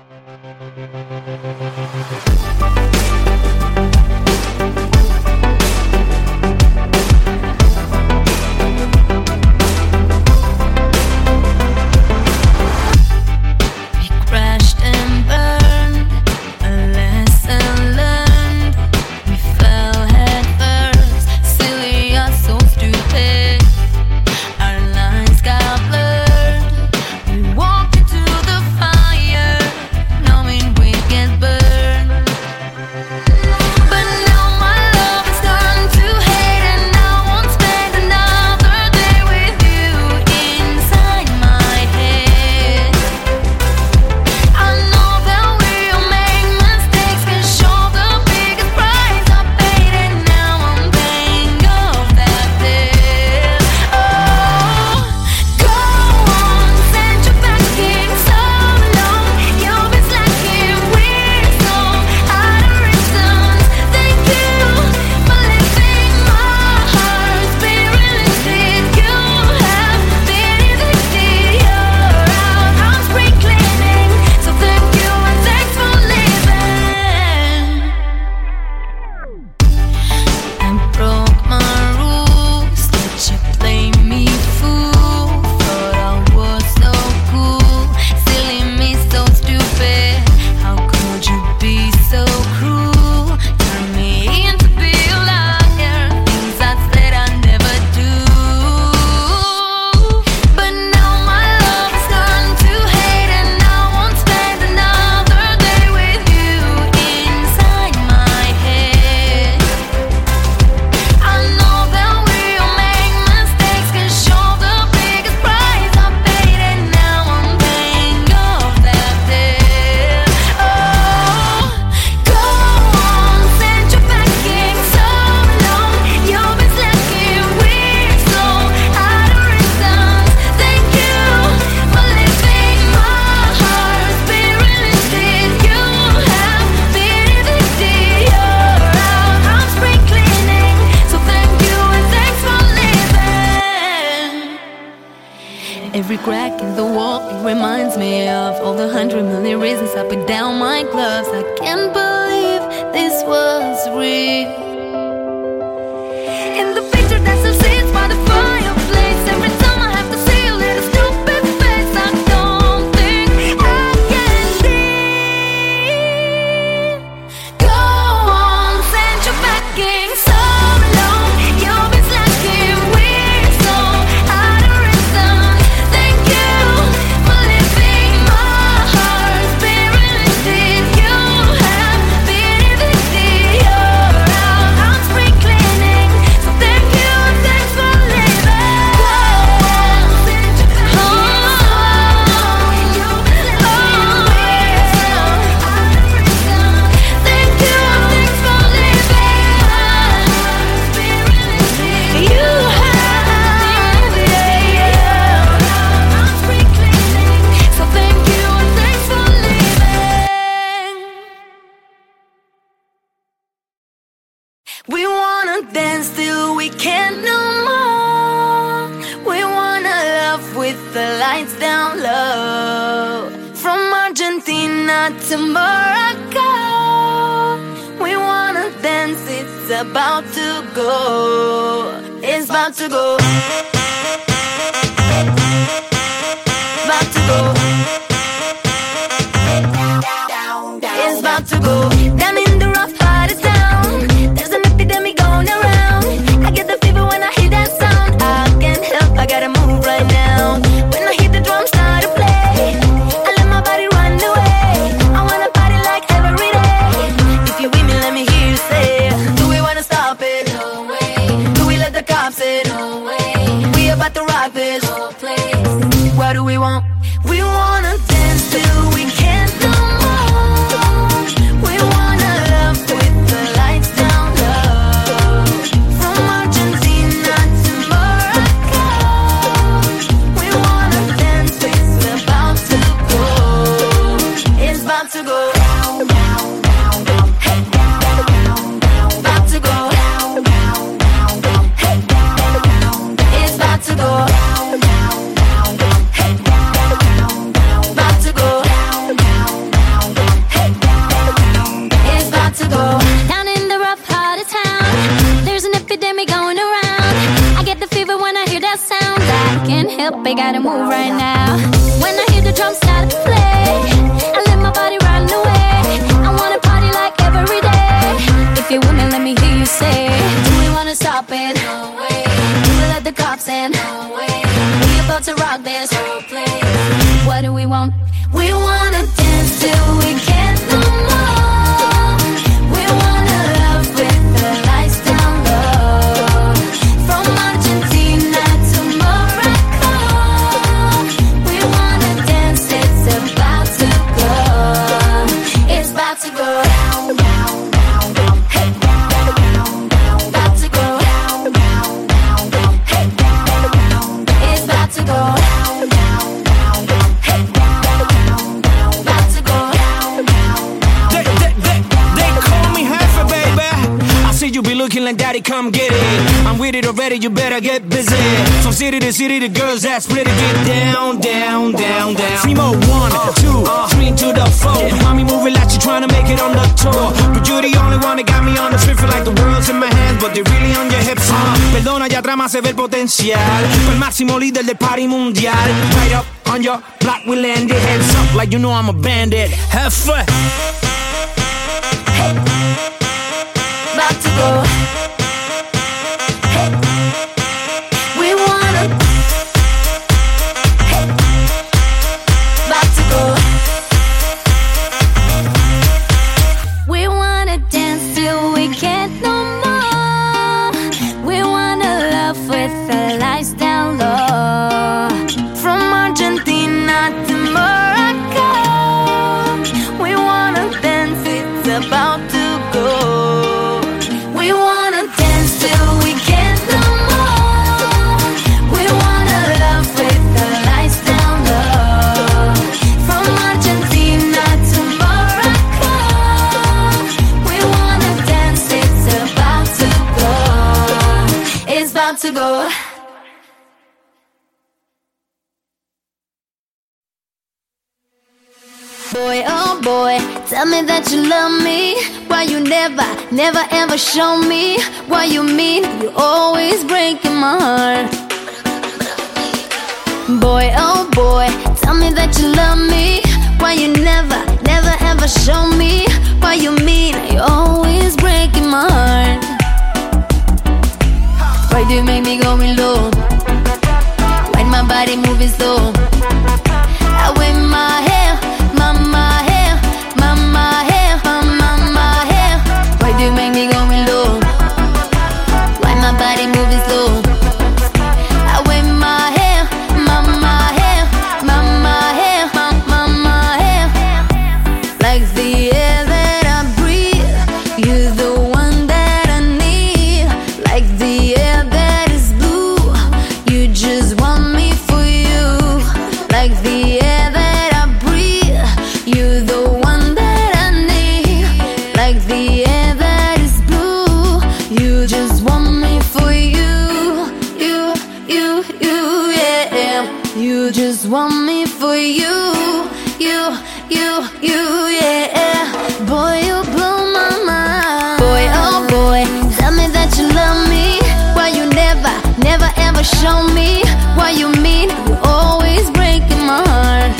Every crack in the wall, it reminds me of all the 100 million reasons I put down my gloves. I can't believe this was real. In the picture that still sits by the fireplace, every time I have to see a little stupid face, I don't think I can see. Go on, send your packing so long. You've been slacking, we're so out of rhythm. Thank you for living my heart's been realistic. You have been evicted. You're out, I'm spring cleaning. So thank you and thanks for living. Go on, send your packing so long. You've been slacking, we're so out of rhythm. Thank you and thanks for living. You have, I'm spring cleaning. So thank you and thanks for living. We wanna dance till we can't no more. We wanna love with the lights down low. From Argentina to Morocco, we wanna dance, it's about to go. It's about to go. About to go. It's about to go. Down in the rough part of town, there's an epidemic going around. I get the fever when I hear that sound. I can't help, I gotta move right now. When I hear the drums start to play, I let my body run away. I wanna party like every day. If you with me, let me hear you say, do we wanna stop it? No way. Do we let the cops in? No way. We about to rock this whole place. What do we want? We wanna dance till we can't no more. We wanna love with the lights down low. From Argentina to Morocco, we wanna dance, it's about to go. It's about to go. Hey. About to go. Hey. It's about to go. Hey. About to go. now. When I hear the drums start to play, I let my body run away. I wanna party like every day. If you're with me, let me hear you say, do we wanna stop it? No way. Do we let the cops in? No way. We about to rock this whole place. What do we want? We wanna dance till we can't no more. We wanna love with the lights down low. From Argentina to Morocco, we wanna dance, it's about to go. It's about to go down, down, down, down. Hey, down, down, down. About to go down, down, down, down. Hey, down, down, down. It's about to go down, down, down, down. Hey, down, down, down. About to go down, down, down. They call me Jefe, baby. I see you be looking like daddy, come get it. I'm with it already, you better get busy. From city to city, the girls that split it. Get down, down, down, down. Three more, 1, 2, 3 to the 4. Mommy moving like you trying to make it on the tour. But you're the only one that got me on the street. Feel like the world's in my hands, but they're really on your hips. Perdona, ya atrás más se ve el potencial. Fue el máximo líder del party mundial. Right up on your block, we landed. Heads up like you know I'm a bandit. Have fun. About to go. Hey, we wanna. Hey, about to go. We wanna dance till we can't no more. We wanna love with the lights down low. From Argentina to Morocco, we wanna dance, it's about to go. We wanna dance till we can't no more. We wanna love with the lights down low. From Argentina to Morocco, we wanna dance, it's about to go. It's about to go. Boy, oh boy, tell me that you love me. Why you never, never ever show me what you mean? You always breaking my heart. Boy, oh boy, tell me that you love me. Why you never, never ever show me what you mean? You always breaking my heart. Why do you make me go low? When my body moving slow, I wave my hair, my hair, my hair, my hair. Why do you make me go low? Why my body moving slow? I wave my hair, my hair, my hair, my hair. Like the air that I breathe, you're the one that I need. Like the air that is blue, you just want me for you. Like the air that I breathe, you're the one that I need. Like the air that is blue, you just want me for you. You, yeah. You just want me for you. You, yeah. Boy, you blow my mind. Boy, oh boy, tell me that you love me. Why you never, never ever show me what you mean? You always breaking my heart.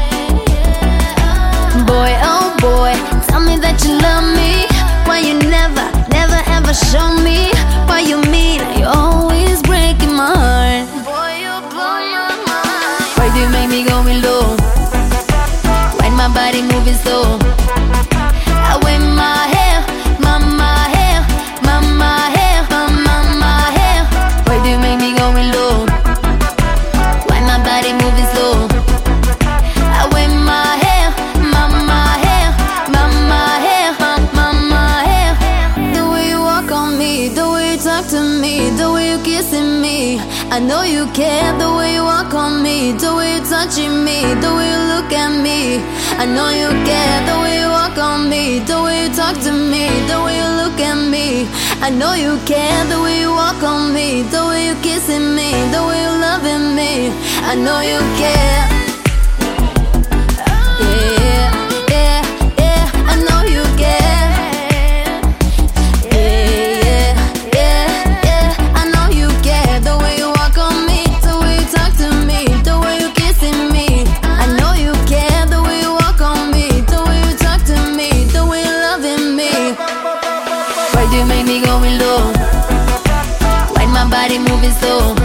Boy, oh boy, tell me that you love me. Why you never, never ever show me what you mean? You always breaking my heart. Boy, you blow my mind. Why do you make me go low? When my body moving slow, I wave my hair, my hair, my hair, my hair. Why do you make me go low? Why my body moving slow? I wave my hair, my hair, my hair, my hair. The way you walk on me, the way you talk to me, the way you kissing me, I know you care. The way you walk on me, the way you touching me, the way you look at me, I know you care. The way you walk on me, the way you talk to me, the way you look at me, I know you care. The way you walk on me, the way you kissing me, the way you loving me, I know you care. Yeah, I know you care. Yeah, I know you care. The way you walk on me, the way you talk to me, the way you kissing body moving slow.